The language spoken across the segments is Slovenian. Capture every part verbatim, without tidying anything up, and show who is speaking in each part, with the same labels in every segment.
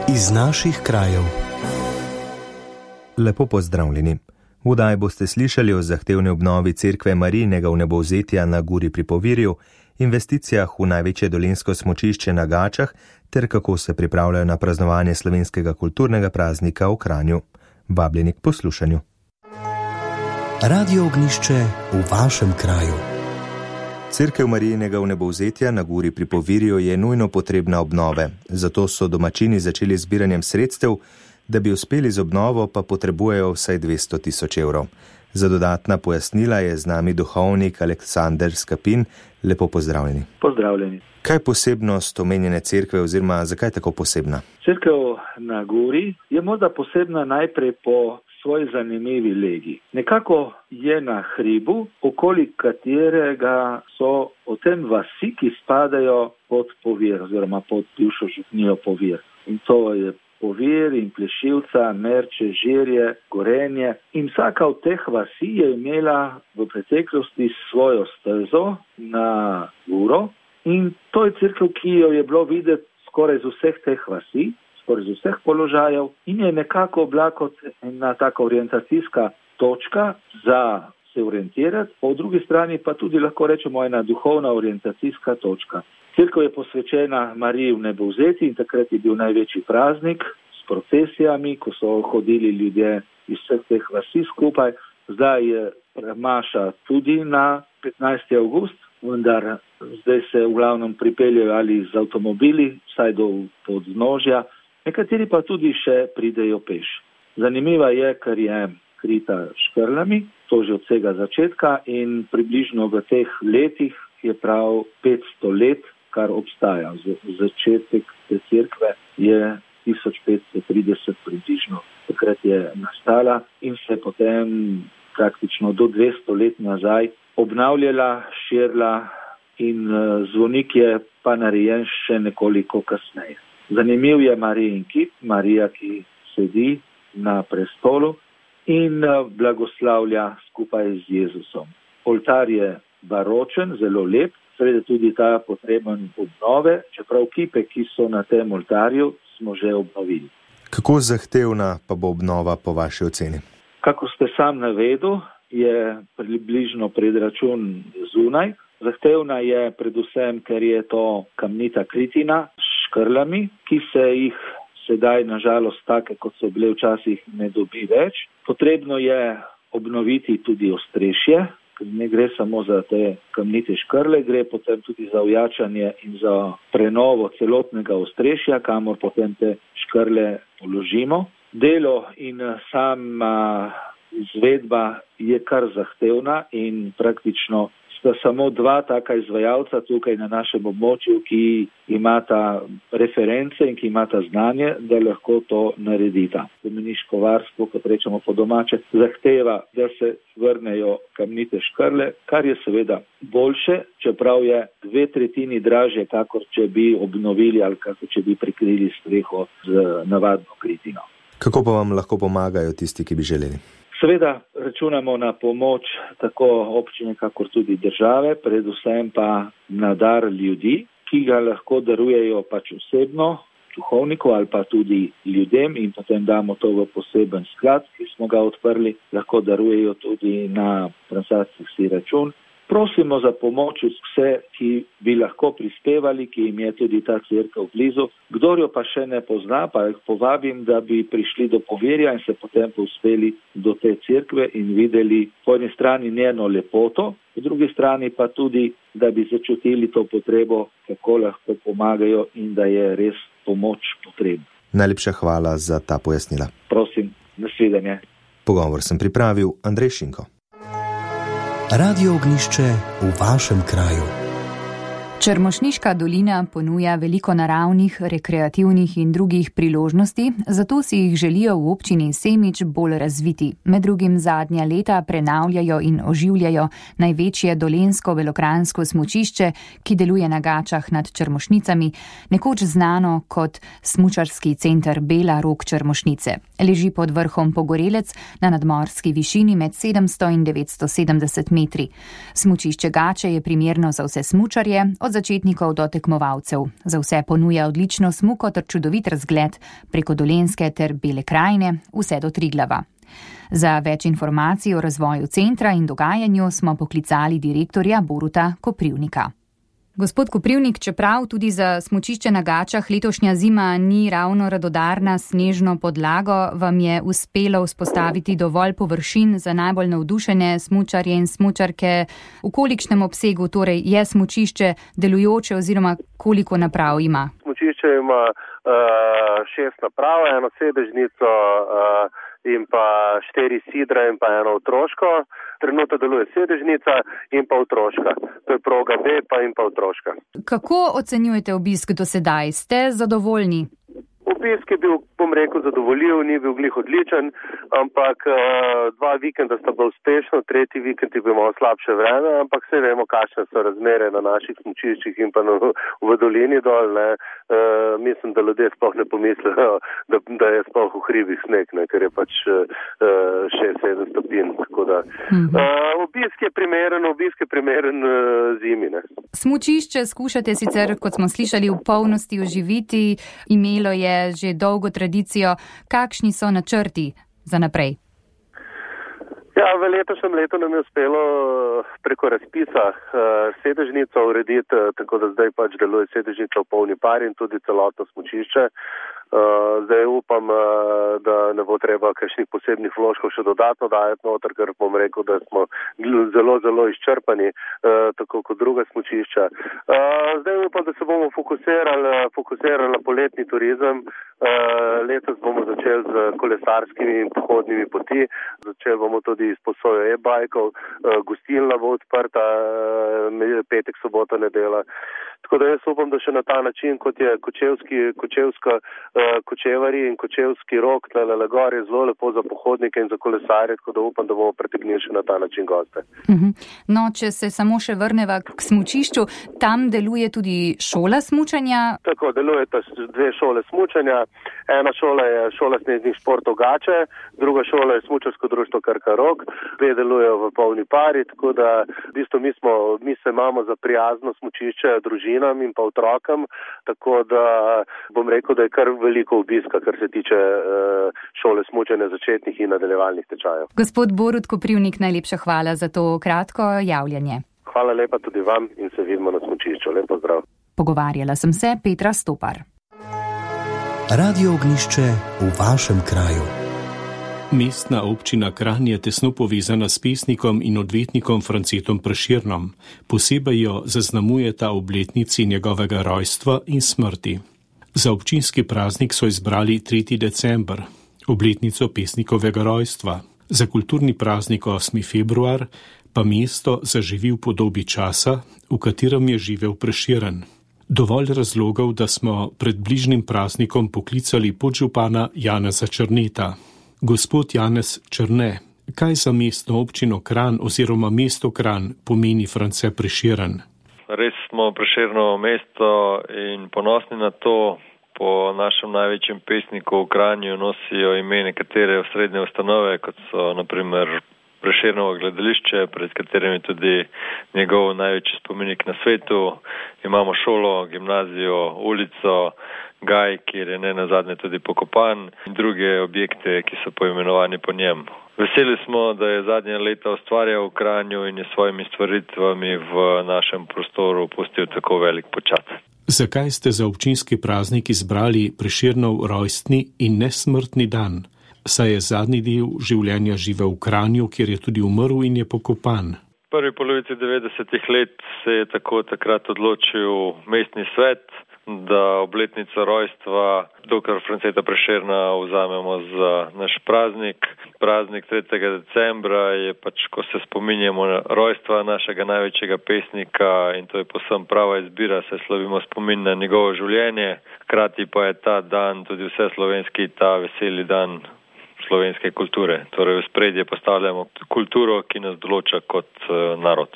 Speaker 1: Iz naših krajev.
Speaker 2: Lepo pozdravljeni. V oddaji boste slišali o zahtevni obnovi cerkve Marijinega vnebovzetja na Guri pri Povirju, investicijah v največje dolenjsko smučišče na Gačah ter kako se pripravljajo na praznovanje slovenskega kulturnega praznika v Kranju. Vabljeni k poslušanju.
Speaker 1: Radio Ognjišče v vašem kraju.
Speaker 2: Cerkev Marijinega vnebovzetja na Guri pri Povirju je nujno potrebna obnove, zato so domačini začeli z zbiranjem sredstev, da bi uspeli z obnovo, pa potrebujejo vsaj dvesto tisoč evrov. Za dodatna pojasnila je z nami duhovnik Aleksander Skapin. Lepo pozdravljeni.
Speaker 3: Pozdravljeni.
Speaker 2: Kaj je posebnost omenjene cerkve oziroma zakaj tako posebna?
Speaker 3: Cerkev na Guri je morda posebna najprej po svoji zanimivi legi. Nekako je na hribu, okoli katerega so o tem vasi, ki spadajo pod Povir oziroma pod bivšo župnijo Povir. In to je Povir in Plešivca, Merče, Žirje, Gorenje. In vsaka od teh vasi je imela v preteklosti svojo stezo na Guro. In to je cerkev, ki jo je bilo videti skoraj z vseh teh vasi, skoraj z vseh položajev, in je nekako bila kot ena taka orientacijska točka za se orientirati, po drugi strani pa tudi lahko rečemo ena duhovna orientacijska točka. Cerkev je posvečena Mariji vnebovzeti in takrat je bil največji praznik s procesijami, ko so hodili ljudje iz vseh teh vasi skupaj. Zdaj je maša tudi na petnajsti avgust, vendar zdaj se v glavnem pripeljajo ali z avtomobili, vsaj do podnožja, nekateri pa tudi še pridejo peš. Zanimiva je, ker je krita škrlami, to že od vsega začetka, in približno v teh letih je prav petsto let, kar obstaja. Začetek te cerkve je tisoč petsto trideset približno, takrat je nastala in se potem praktično do dvesto let nazaj obnavljala, širila in zvonik je pa narejen še nekoliko kasneje. Zanimiv je Marijin kip, Marija, ki sedi na prestolu in blagoslavlja skupaj z Jezusom. Oltar je baročen, zelo lep, seveda tudi ta potreben obnove, čeprav kipe, ki so na tem oltarju, smo že obnovili.
Speaker 2: Kako zahtevna pa bo obnova po vaši oceni?
Speaker 3: Kako ste sam navedel, je približno predračun zunaj. Zahtevna je predvsem, ker je to kamnita kritina s škrlami, ki se jih sedaj nažalost take, kot so bile včasih, ne dobi več. Potrebno je obnoviti tudi ostrešje, ker ne gre samo za te kamnite škrle, gre potem tudi za ojačanje in za prenovo celotnega ostrešja, kamor potem te škrle položimo. Delo in sama izvedba je kar zahtevna in praktično sta samo dva taka izvajalca tukaj na našem območju, ki imata reference in ki imata znanje, da lahko to naredita. Spomeniško varstvo, kot rečemo po domače, zahteva, da se vrnejo kamnite škrle, kar je seveda boljše, čeprav je dve tretjini dražje, kakor če bi obnovili ali kakor če bi prikrili streho z navadno kritino.
Speaker 2: Kako pa vam lahko pomagajo tisti, ki bi želeli?
Speaker 3: Seveda računamo na pomoč tako občine, kakor tudi države, predvsem pa na dar ljudi, ki ga lahko darujejo pač osebno, duhovniku ali pa tudi ljudem in potem damo to v poseben sklad, ki smo ga odprli, lahko darujejo tudi na transakcijski račun. Prosimo za pomoč vse, ki bi lahko prispevali, ki jim je tudi ta cerkev blizu. Kdor jo pa še ne pozna, pa jih povabim, da bi prišli do Povirja in se potem povzpeli do te cerkve in videli po eni strani njeno lepoto, po drugi strani pa tudi, da bi začutili to potrebo, kako lahko pomagajo in da je res pomoč potrebna.
Speaker 2: Najlepša hvala za ta pojasnila.
Speaker 3: Prosim, nasvidenje.
Speaker 2: Pogovor sem pripravil Andrej Šinko.
Speaker 1: Radio Ognjišče v vašem kraju.
Speaker 4: Črmošniška dolina ponuja veliko naravnih, rekreativnih in drugih priložnosti, zato si jih želijo v občini Semič bolj razviti. Med drugim zadnja leta prenavljajo in oživljajo največje dolenjsko velokranjsko smučišče, ki deluje na Gačah nad Črmošnicami, nekoč znano kot smučarski center Bela Rog Črmošnice. Leži pod vrhom Pogorelec na nadmorski višini med sedemsto in devetsto sedemdeset metri. Smučišče Gače je primerno za vse smučarje, od začetnikov do tekmovalcev. Za vse ponuja odlično smuko ter čudovit razgled preko Dolenjske ter Bele krajine vse do Triglava. Za več informacij o razvoju centra in dogajanju smo poklicali direktorja Boruta Koprivnika. Gospod Koprivnik, čeprav tudi za smučišče na Gačah letošnja zima ni ravno radodarna snežno podlago, vam je uspelo vzpostaviti dovolj površin za najbolj navdušene smučarje in smučarke. V kolikšnem obsegu torej je smučišče delujoče oziroma koliko naprav ima?
Speaker 5: Smučišče ima uh, šest naprav, eno sedežnico uh, in pa štiri sidre in pa eno otroško. Trenutno deluje sedežnica in pa otroška. To je proga B pa in pa otroška. Kako
Speaker 4: ocenjujete obisk do sedaj? Ste zadovoljni?
Speaker 5: Obisk je bil, bom rekel, zadovoljiv, ni bil glih odličen, ampak uh, dva vikenda sta bila uspešno, tretji vikend je bil malo slabše vreme, ampak vse vemo, kakšne so razmere na naših smučiščih in pa na, v dolini dol. Ne. Uh, mislim, da ljudje sploh ne pomislijo, da, da je sploh v hribih sneg, ne, ker je pač šest sedem uh, stopinj. Uh, obisk je primeren, obisk je primeren uh, zimi. Ne.
Speaker 4: Smučišče skušate sicer, kot smo slišali, v polnosti oživiti, imelo je že dolgo tradicijo. Kakšni so načrti za naprej?
Speaker 5: Ja, v letošnjem letu nam je uspelo preko razpisa uh, sedežnico urediti, tako da zdaj pač deluje sedežnica v polni pari in tudi celotno smučišče. Uh, zdaj upam, uh, da ne bo treba kakšnih posebnih vložkov še dodatno dajati noter, ker bom rekel, da smo zelo, zelo izčrpani, uh, tako kot druga smučišča. Uh, zdaj upam, da se bomo fokusirali, fokusirali na poletni turizem. Uh, letos bomo začeli z kolesarskimi in pohodnimi poti, začeli bomo tudi s posojo e-bajkov, uh, gostilna bo odprta, uh, petek, sobota, nedela. Tako da jaz upam, da še na ta način, kot je kočevski, kočevska, uh, kočevari in kočevski rok, tlele gor je zelo lepo za pohodnike in za kolesarje, tako da upam, da bomo pritegnili še na ta način goste.
Speaker 4: Uh-huh. No, če se samo še vrneva k smučišču, tam deluje tudi šola smučanja?
Speaker 5: Tako, delujeta dve šole smučanja. Ena šola je šola snežnih športov Gače, druga šola je smučarsko društvo Krka Rog. Dve delujejo v polni pari, tako da v bistvu mi, smo, mi se imamo za prijazno smučišče družinam in pa otrokom, tako da bom rekel, da je kar veliko obiska, kar se tiče uh, šole smučanja začetnih in nadaljevalnih tečajev.
Speaker 4: Gospod Borut Koprivnik, najlepša hvala za to kratko javljanje.
Speaker 5: Hvala lepa tudi vam in se vidimo na smučišču. Lepo zdrav.
Speaker 4: Pogovarjala sem se Petra Stopar.
Speaker 1: Radio Ognjišče v vašem kraju.
Speaker 6: Mestna občina Kranj je tesno povezana s pesnikom in odvetnikom Francetom Prešernom. Posebej jo zaznamujeta obletnici njegovega rojstva in smrti. Za občinski praznik so izbrali tretji december, obletnico pesnikovega rojstva. Za kulturni praznik osmi februar pa mesto zaživi v podobi časa, v katerem je živel Prešeren. Dovolj razlogov, da smo pred bližnjim praznikom poklicali podžupana Janeza Črneta. Gospod Janez Črne, kaj za mestno občino Kranj oziroma mesto Kranj pomeni France Prešeren?
Speaker 7: Res smo Prešernovo mesto in ponosni na to. Po našem največjem pesniku v Kranju nosijo ime nekatere srednje ustanove, kot so na primer Prešernovo gledališče, pred katerim je tudi njegov največji spomenik na svetu. Imamo šolo, gimnazijo, ulico, Gaj, kjer je ne nazadnje tudi pokopan, in druge objekte, ki so poimenovani po njem. Veseli smo, da je zadnje leta ustvarjal v Kranju in je svojimi stvaritvami v našem prostoru pustil tako velik počat.
Speaker 6: Zakaj ste za občinski praznik izbrali Prešernov rojstni in nesmrtni dan? Saj je zadnji del življenja živel v Kranju, kjer je tudi umrl in je pokopan.
Speaker 7: V prvi polovici devetdesetih let se je tako takrat odločil mestni svet, da obletnico rojstva doktor Franceta Prešerna vzamemo za naš praznik. Praznik tretjega decembra je pač, ko se spominjamo rojstva našega največjega pesnika, in to je povsem prava izbira, saj slavimo spomin na njegovo življenje. Hkrati pa je ta dan tudi vse slovenski, ta veseli dan slovenske kulture. Torej v spredje postavljamo kulturo, ki nas določa kot uh, narod.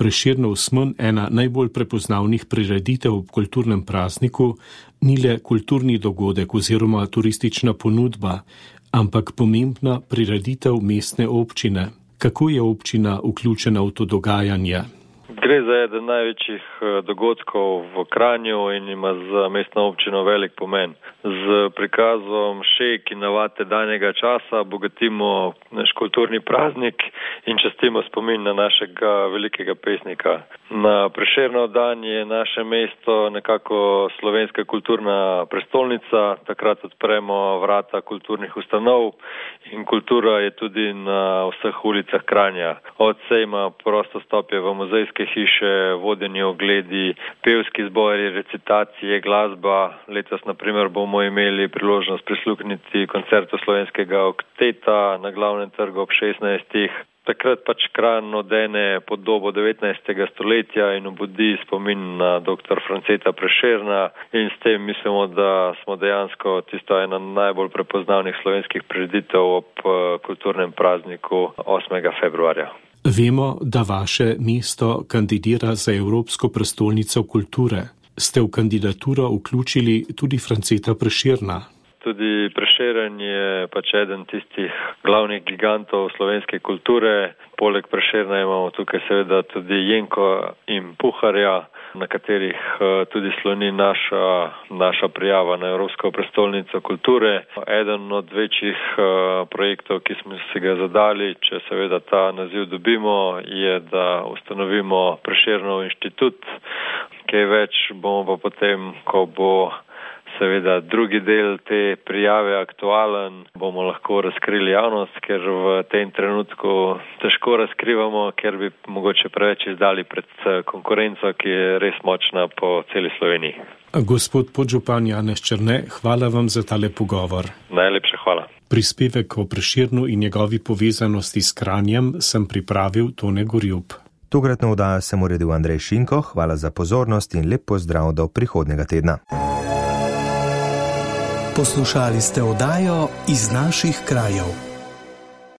Speaker 6: Prešernov Smen, ena najbolj prepoznavnih prireditev ob kulturnem prazniku, ni le kulturni dogodek oziroma turistična ponudba, ampak pomembna prireditev mestne občine. Kako je občina vključena v to dogajanje?
Speaker 7: Gre za eden največjih dogodkov v Kranju in ima za mestno občino velik pomen. Z prikazom šejk in navade danjega časa bogatimo naš kulturni praznik in častimo spomin na našega velikega pesnika. Na Prešernov dan je naše mesto nekako slovenska kulturna prestolnica. Takrat odpremo vrata kulturnih ustanov in kultura je tudi na vseh ulicah Kranja. Od sejma prostostopje v muzejske hiše, vodeni ogledi, pevski zbori, recitacije, glasba. Letos, na primer, bomo imeli priložnost prisluhniti koncertu slovenskega okteta na glavnem trgu ob šestnajstih. Takrat pač Kranj odene podobo devetnajstega stoletja in obudi spomin na doktor Franceta Prešerna in s tem mislimo, da smo dejansko tisto ena najbolj prepoznavnih slovenskih prireditev ob kulturnem prazniku osmega februarja.
Speaker 6: Vemo, da vaše mesto kandidira za Evropsko prestolnico kulture. Ste v kandidaturo vključili tudi Franceta Prešerna?
Speaker 7: Tudi Prešeren je pač eden tistih glavnih gigantov slovenske kulture. Poleg Prešerna imamo tukaj seveda tudi Jenko in Puharja, na katerih tudi sloni naša, naša prijava na Evropsko prestolnico kulture. Eden od večjih projektov, ki smo si ga zadali, če seveda ta naziv dobimo, je, da ustanovimo Prešernov inštitut. Kaj več bomo pa potem, ko bo seveda drugi del te prijave aktualen, bomo lahko razkrili javnost, ker v tem trenutku težko razkrivamo, ker bi mogoče preveč izdali pred konkurenco, ki je res močna po celi Sloveniji.
Speaker 6: Gospod podžupan Janez Černe, hvala vam za tale pogovor.
Speaker 7: Najlepša hvala.
Speaker 6: Prispevek o Prešernu in njegovi povezanosti s Kranjem sem pripravil Tone Gorjup.
Speaker 2: Tokratno oddajo sem uredil Andrej Šinko, hvala za pozornost in lep pozdrav do prihodnega tedna.
Speaker 1: Poslušali ste oddajo Iz naših krajev.